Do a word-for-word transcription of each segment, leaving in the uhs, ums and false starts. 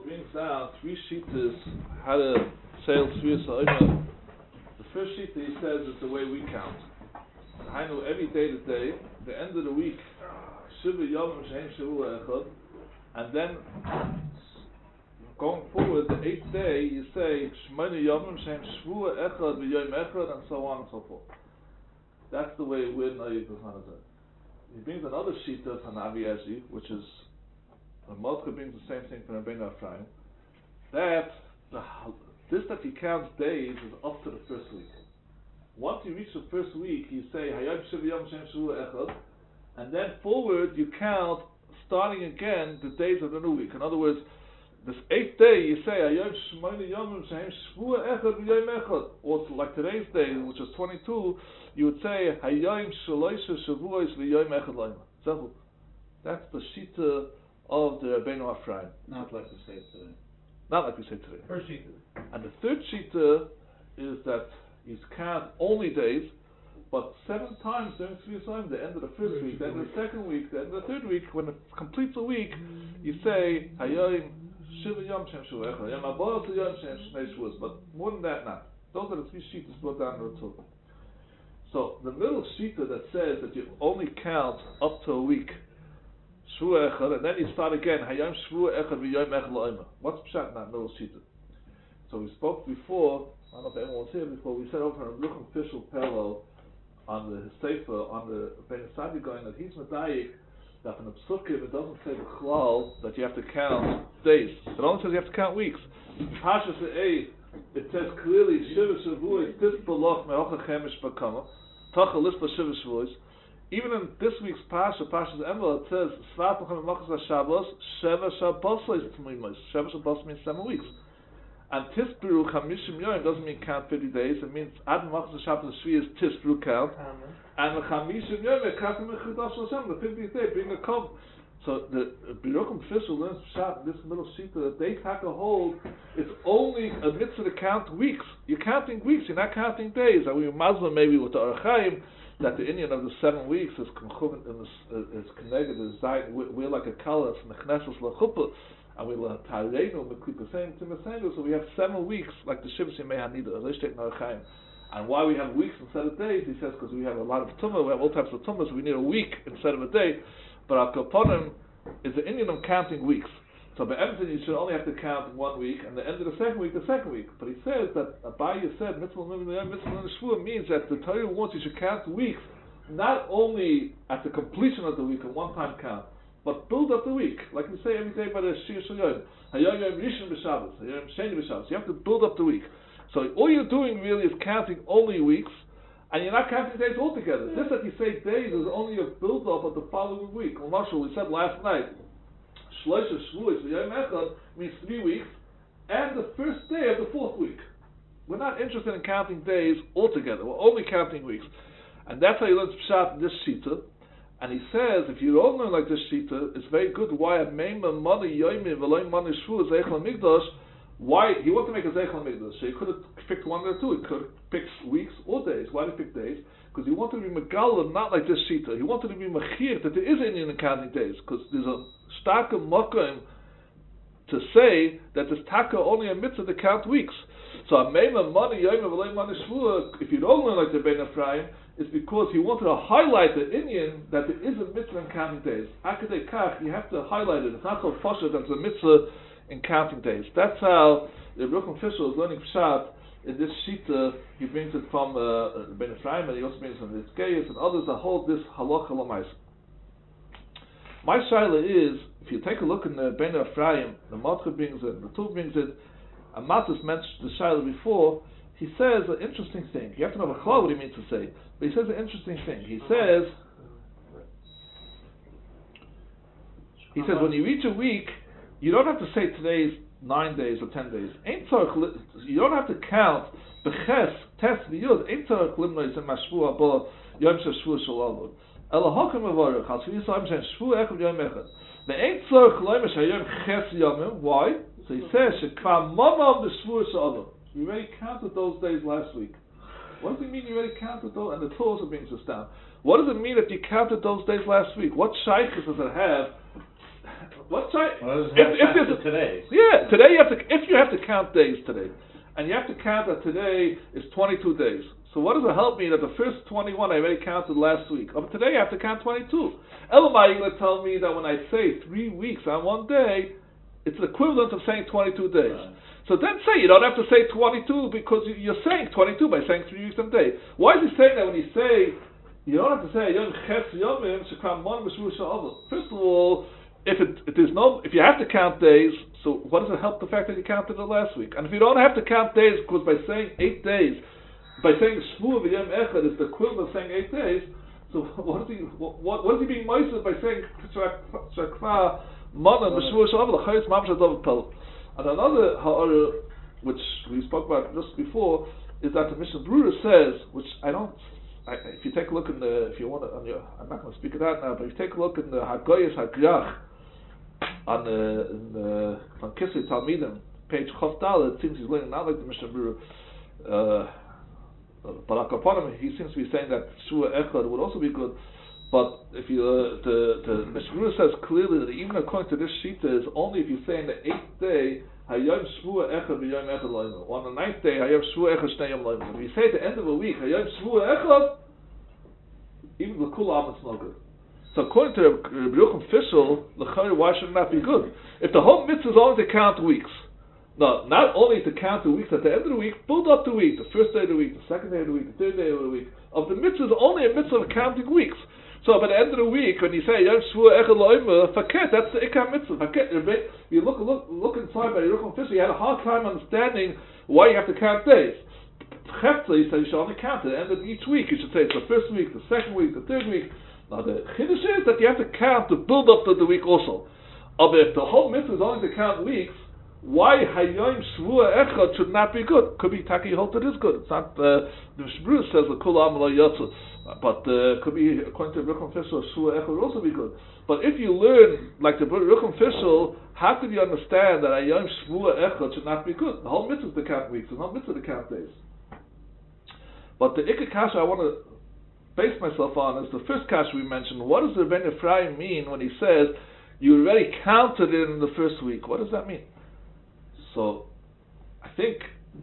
Ritva brings down three shittas how to say Tzviyas Ha'omer. The first shitta he says is the way we count. I know every day to day, the end of the week, Shiva Yom Shehem Shavua Echad, and then going forward, the eighth day, you say Shmona Yom Shehem Shavua Echad V'Yom Echad, and so on and so forth. That's the way we're Naiv B'Chanazah. He brings another shitta from Avi Ezi, which is the Malka brings the same thing from Rabbeinu Ephraim. That the, this that he counts days is up to the first week. Once you reach the first week, you say Hayom Shiva Yom Shem Shavua Echad, and then forward you count starting again the days of the new week. In other words, this eighth day you say Hayom Shmona Yom Shem Shavua Echad V'Yom Echad, or like today's day, which is twenty-two, you would say Hayom Shaloisha Shavuos V'Yom Echad Laima. That's the shita of the Rabbeinu Ephraim. Not like we say today. Not like we say today. First shita. And the third shita is that you count only days, but seven times during Tzviyas Ha'omer, the end of the first week, the end of the second week, the end of the third week, when it completes a week, you say Hayom Shiva Yom Shem Shavua Echad, Hayom Haba Yom Shem Shnei Shavuos. But more than that, not. Those are the three shitas brought down in the Torah. So the middle shita that says that you only count up to a week, Shavua Echad, and then you start again, Hayom Shavua Echad V'Yom Echad La'omer. What's pshat in that middle shita? So we spoke before, I don't know if anyone was here before, we said over on Rucham Official Pello on the Sefer, on the Ben Sadi going that he's Medayik, that in the Psukim it doesn't say the Chlal that you have to count days. It only says you have to count weeks. Pashas A, it says clearly, Shiva Shavuos, Tis B'loch Me'ocha Chemish B'kama, Tacha Lispa Shiva Shavuos. Even in this week's Pasha, Pasha's Emel, it says, Svat L'chem Machas HaShabbos, Sheva Shabbos T'mimos. Sheva Shabbos means seven weeks. And Tisperu Chamishim Yom doesn't mean count fifty days. It means Ad Machas HaShabbos Shvi is Tisperu count. And the Chamishim Yom count Mechudash Hashem, the fiftieth day, bring a cob. So the Biruchim official learns Pshat in this middle sheet that they take a hold. It's only a mitzvah to count weeks. You're counting weeks. You're not counting days. And we Muslim maybe with the Archaim that the Indian of the seven weeks is conchuvin and is connected is zayin. We're like a kalas and the knesses lachuppah, and we la tareinu meklipa same timasengu. So we have seven weeks like the shivas yemei hanida rishtek narchaim. And why we have weeks instead of days? He says because we have a lot of tumah. We have all types of tumah, so we need a week instead of a day. But our kaponim is the Indian of counting weeks. So by everything you should only have to count one week, and the end of the second week, the second week. But he says that Abaye said mitzvah mitzvah shvuah means that the Torah wants you should count weeks, not only at the completion of the week, a one-time count, but build up the week, like we say every day by the Shir Shalayim. Hayom Yom Rishon b'Shabbos, Hayom Sheni b'Shabbos. You have to build up the week. So all you're doing really is counting only weeks, and you're not counting days altogether. This that you say days is only a build-up of the following week. Well, Marshall, we said last night. Shloisha Shavuos V'Yom Echad means three weeks, and the first day of the fourth week. We're not interested in counting days altogether. We're only counting weeks, and that's how you learn Pshat in this shita. And he says, if you don't learn like this shita, it's very good. Why a meima money yoyim v'loy money shvuah zeichel migdash? Why he wanted to make a zeichel migdash? So he could have picked one or two. He could have picked weeks or days. Why did he pick days? Because he wanted to be megalim, not like this shita. He wanted to be mechir that there is Indian in counting days, because there's a starka mokim to say that there's taka only a mitzvah to count weeks. So a meima money yoyim v'loy money shvuah, if you don't learn like the Ben Ephraim, it's because he wanted to highlight the Indian that there is a mitzvah in counting days. Akadei kach, you have to highlight it. It's not so fasha that there's a mitzvah in counting days. That's how the Rucham official is learning Pshat in this shita. He brings it from uh, Ben Ephraim, and he also brings it from the Itzkeyas and others that hold this halacha l'mais. My shaila is, if you take a look in the Ben Ephraim, the Matcha brings it, the Tu brings it, and Matas mentioned the shaila before. He says an interesting thing. You have to know what he means to say, but he says an interesting thing. He says, he says when you reach a week, you don't have to say today's nine days or ten days. You don't have to count beches test v'yud. Ein tzarich limnois in mashvu haba yom shashvu shalavod. Ela hakem avarich al shvi yisayim shen shvu echad yom echad. The ein tzarich loimish hayom ches yomim. Why? So he says shekva mamav b'shvu shalavod. You already counted those days last week. What does it mean you already counted those? And the Torah also brings us down. What does it mean if you counted those days last week? What shaykhs does it have? What shaykh? Well, if, if there's a, today. Yeah, today, today you have to, if you have to count days today, and you have to count that today is twenty-two days. So what does it help me that the first twenty-one I already counted last week? Oh, but today I have to count twenty-two. Elamai, you're going to tell me that when I say three weeks on one day, it's the equivalent of saying twenty-two days. Right. So then say you don't have to say twenty-two because you're saying twenty-two by saying three weeks on day. Why is he saying that when you say, you don't have to say, first of all, if it, if there's no, if you have to count days, so what does it help the fact that you counted it last week? And if you don't have to count days, because by saying eight days, by saying Shvuah v'Yom Echad is the equivalent of saying eight days, so what is he, what, what is he being moistened by saying Shakva Mana B'Shvuah Shavah L'Chayis Mamash Adov Pel? And another ha'ara, which we spoke about just before, is that the Mishnah Brura says, which I don't. I, if you take a look in the, if you want to, on your, I'm not going to speak of that now, but if you take a look in the Hagoyes Hagrach on the, in the on Kisei Talmidim, page Chof Dalet, it seems he's learning not like the Mishnah Brura. Uh, but upon him, he seems to be saying that Shua Echad would also be good. But if you, uh, the the Mishnah Brura says clearly that even according to this shita is only if you say in the eighth day Hayom Shvua Echad v'Yom Echad Loyma. On the ninth day Hayom Shvua Echad Shnei Yom Loyma. If you say at the end of a week Hayom Shvua Echad, even the Kul Am it's no good. So according to Rabbi Yochanan Fishel, l'chayr, why should it not be good? If the whole mitzvah is only to count weeks, no, not only to count the weeks at the end of the week, build up the week, the first day of the week, the second day of the week, the third day of the week. Of the mitzvah is only a mitzvah of counting weeks. So by the end of the week, when you say Yom Shvua Echad Loyma, faket, that's the ikar mitzvah. Faket, you look look look inside by Yochanan Fishel, you had a hard time understanding why you have to count days. Chefta, you say you should only count at the end of each week. You should say it's the first week, the second week, the third week. Now the chiddush is that you have to count to build up to the week also. But if the whole mitzvah is only to count weeks, why Hayom Shvua Echad should not be good? Could be Taki Holt it is good. It's not, uh, the Shbru says the Kul Am Lo Yotzu. But uh, could be, according to Yochanan Fishel, Shvua Echad would also be good. But if you learn, like the Yochanan Fishel, how could you understand that Hayom Shvua Echad should not be good? The whole mitzvah is to count weeks, the whole mitzvah is to count days. But the Ikar Kasha I want to base myself on is the first Kasha we mentioned. What does the Ben Ephraim mean when he says, you already counted it in the first week? What does that mean? So, I think,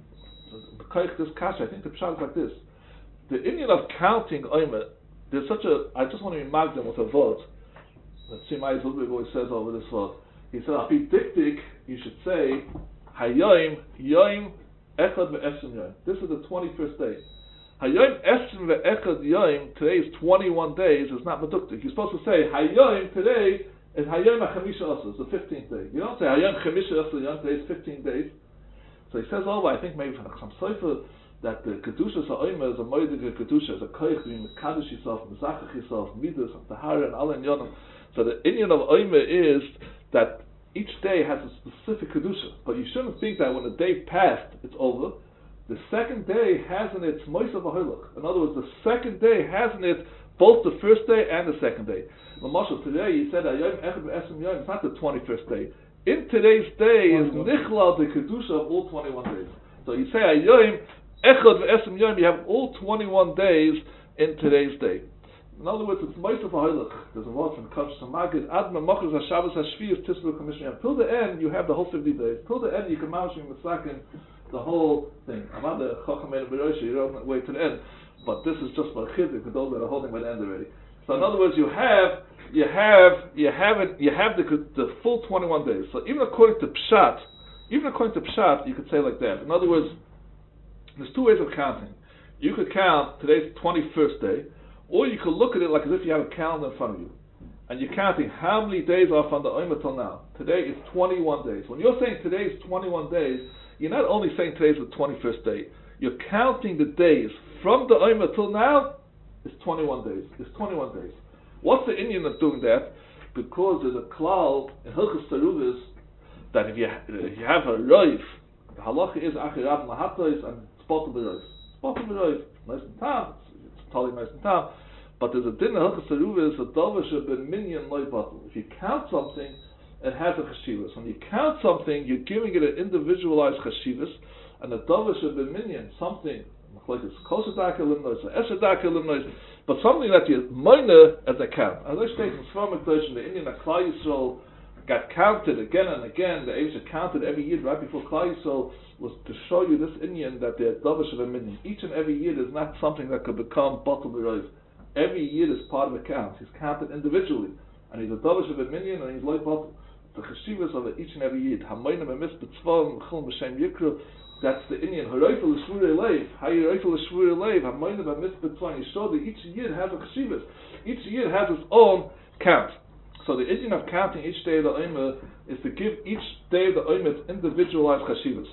this Kasha, I think the pshat is like this. The Indian of counting Oimet, there's such a, I just want to remind them with a vote. Let's see, my Zilbig always says over this vote. He said, Api Dik Dik, you should say, Hayoim, Yoim, Echad Ve'esim Yoim. This is the twenty-first day. Hayoim Esim Ve'echad Yoim, today is twenty-one days, is not Meduktik. You're supposed to say, Hayoim, today is Hayom HaChamisha Asa, it's the fifteenth day. You don't say Hayom Chamisha Asa, Yom, today is fifteen days. So he says over, I think maybe from some Sefer, that the Kedusha Sa'oima is a Moedige Kedusha, is a Koich, being Mekadosh yourself, Mezachach yourself, Midas, Tahara, and Al Yonim. So the Inyan of Oima is that each day has a specific Kedusha. But you shouldn't think that when the day passed, it's over. The second day has in it Moisa V'Hoilach. In other words, the second day has in it both the first day and the second day. L'mashal, today you said Hayom Echad Ve'esim Yom, it's not the twenty-first day. In today's day is Nichlal the Kedusha of all twenty-one days. So you say Hayom Echad Ve'esim Yom, you have all twenty-one days in today's day. In other words, it's Moisa V'Hoilach. There's a word from Kodesh Magid, Ad Memachos HaShabbos HaShviyos Tisru Commission. Till the end, you have the whole fifty days. Till the end, you can manage in the second the whole thing. I'm not the Chacham Ein B'Rosh, you don't wait to the end. But this is just for Chizik, for those that are holding by the end already. So in other words, you have, you have, you have it, you have the the full twenty-one days. So even according to Pshat, even according to Pshat, you could say like that. In other words, there's two ways of counting. You could count today's twenty-first day, or you could look at it like as if you have a calendar in front of you, and you're counting how many days are from the Omer till now. Today is twenty-one days. When you're saying today is twenty-one days, you're not only saying today's the twenty-first day. You're counting the days from the Omer till now. It's twenty-one days. It's twenty-one days. What's the Indian of doing that? Because there's a klal in Hilchos Teruvis that if you if you have a roif, the halacha is achirat mahatois and spotted the roif. Spotted the roif, nice and tam. It's totally nice and tam. But there's a din in Hilchos Teruvis, a dovasha ben minyan loy batel. If you count something, it has a chashivas. When you count something, you're giving it an individualized chashivas, and a dovasha ben minyan, something. Like it's kosadaka limnois or esadaka limnois, but something that you minor as a count. As I state in Svar Mikdash in the Indian Aklal Yisrael got counted again and again. The Eivsha counted every year right before Klal Yisrael was to show you this Inyan that they're Davish of a minion. Each and every year is not something that could become Batal B'Roiv. Every year is part of the count. He's counted individually. And he's a Davish of a minion and he's like Batal. The Cheshivas of each and every year. Hamayim emis b'tzvam v'chil m'shem yikru. That's the Inyan. Haroifel l'shvurei leiv. Haroifel l'shvurei leiv. Hamayim emis b'tzvam. You show that each year has a Cheshivas. Each year has its own count. So the Inyan of counting each day of the Omer is to give each day of the Omer its individualized Cheshivas.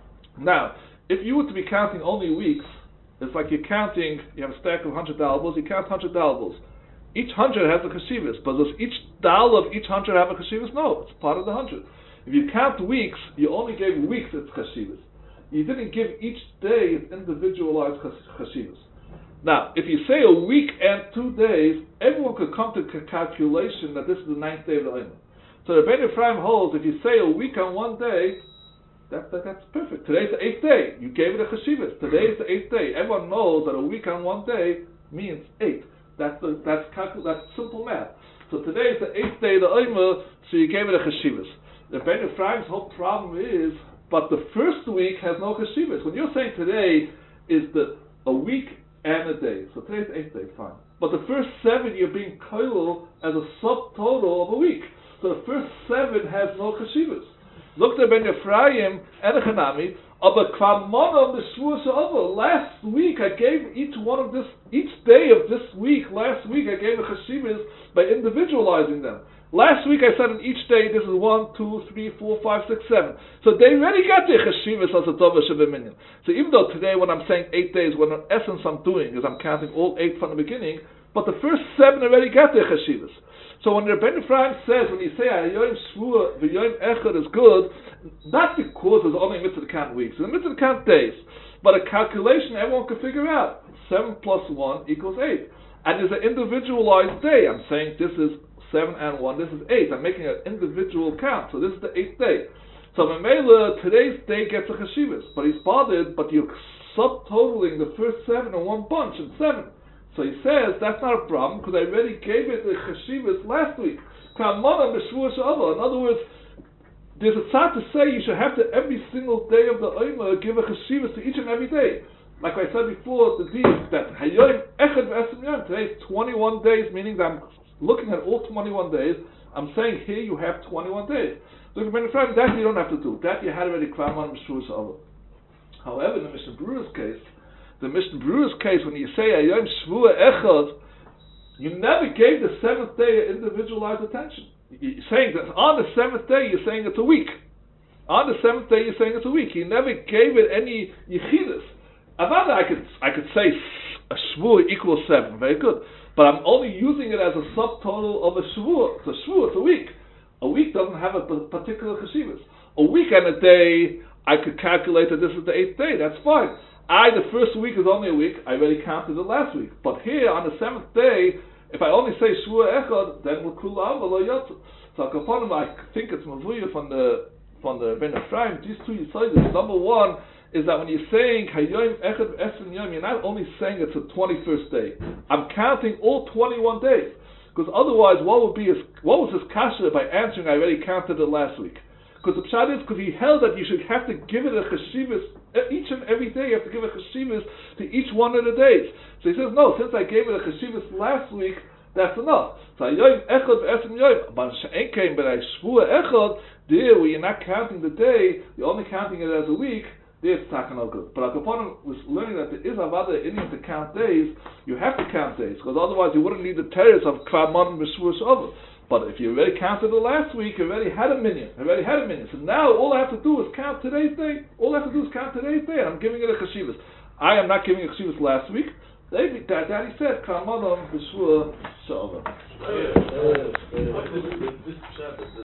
Now, if you were to be counting only weeks, it's like you're counting, you have a stack of one hundred dollar bills, you count one hundred dollar bills. Each hundred has a Cheshivas, but does each dollar of each hundred have a Cheshivas? No, it's part of the hundred. If you count weeks, you only gave weeks its Cheshivas. You didn't give each day its individualized Cheshivas. Now, if you say a week and two days, everyone could come to a calculation that this is the ninth day of the Omer. So the Rebbeinu Ephraim holds, if you say a week on one day, That, that, that's perfect. Today's the eighth day. You gave it a cheshivas. Today is the eighth day. Everyone knows that a week on one day means eight. That's the, that's calcul- that's simple math. So today is the eighth day of the Omer, so you gave it a cheshivas. The Rebbeinu Ephraim's whole problem is, but the first week has no cheshivas. When you're saying today is the a week and a day, so today's the eighth day, fine. But the first seven you're being koilel as a subtotal of a week. So the first seven has no cheshivas. Look at Ben Ephraim and the Chanami. Aber Kvamono B'Shvuas Ha'Over. Last week I gave each one of this, each day of this week. Last week I gave the cheshivas by individualizing them. Last week I said in each day this is one, two, three, four, five, six, seven. So they already got their cheshivas as a Dovish of a minion. So even though today when I'm saying eight days, what in essence I'm doing is I'm counting all eight from the beginning, but the first seven already got their cheshivas. So when Rebbeinu Ephraim says, when you say Hayoim Shvua v'Yoim Echad is good, not because there's only a mitzvah to count weeks, it's a mitzvah to count days, but a calculation everyone can figure out. Seven plus one equals eight, and there's an individualized day. I'm saying this is seven and one, this is eight. I'm making an individual count, so this is the eighth day. So Memela, today's day gets a cheshivas, but he's bothered, but you're subtotaling the first seven in one bunch in seven. So he says, that's not a problem, because I already gave it the cheshivas last week. In other words, there's a tzad to say you should have to, every single day of the Omer, give a cheshivas to each and every day. Like I said before, the deed that Hayoim Echad V'Esem Yom, today is twenty-one days, meaning that I'm looking at all twenty-one days. I'm saying here you have twenty-one days. So that you don't have to do. That you had already Kvaman B'Shvuas Ha'Over. However, in the Mishnah Brewer's case, the Mishnah Brewer's case, when you say Ayom Shvua Echad, you never gave the seventh day individualized attention. You're saying that on the seventh day, you're saying it's a week. On the seventh day, you're saying it's a week. You never gave it any yichidus. Avada, I could I could say a Shvua equals seven, very good. But I'm only using it as a subtotal of a Shvua. It's a Shvua, it's a week. A week doesn't have a particular cheshivas. A week and a day, I could calculate that this is the eighth day. That's fine. I, the first week is only a week, I already counted it last week. But here, on the seventh day, if I only say Shvua Echad, then we'll kula avalo yotzu. So I think it's mavuya from the from the Ben Ephraim, these two yisoides. Number one is that when you're saying Hayoim Echad V'Esem Yom, you're not only saying it's a twenty-first day. I'm counting all twenty-one days. Because otherwise, what would be his, what was his kasha by answering I already counted it last week? Because the pshat is, because he held that you should have to give it a cheshivas each and every day. You have to give a cheshivas to each one of the days. So he says, no, since I gave it a cheshivas last week, that's enough. So Hayoim Echad V'Esem Yom, but She'en but I Shvua Echad, there where you're not counting the day, you're only counting it as a week. There it's talking no good. But Akaponim was learning that there is avada in to count days. You have to count days, because otherwise you wouldn't need the terrors of Kvaman B'Shvuas Ha'Over. But if you already counted it last week, you already had a minion. You already had a minion. So now all I have to do is count today's day. All I have to do is count today's day, and I'm giving it a cheshivas. I am not giving a cheshivas last week. Daddy said, Kvaman B'Shvuas Ha'Over.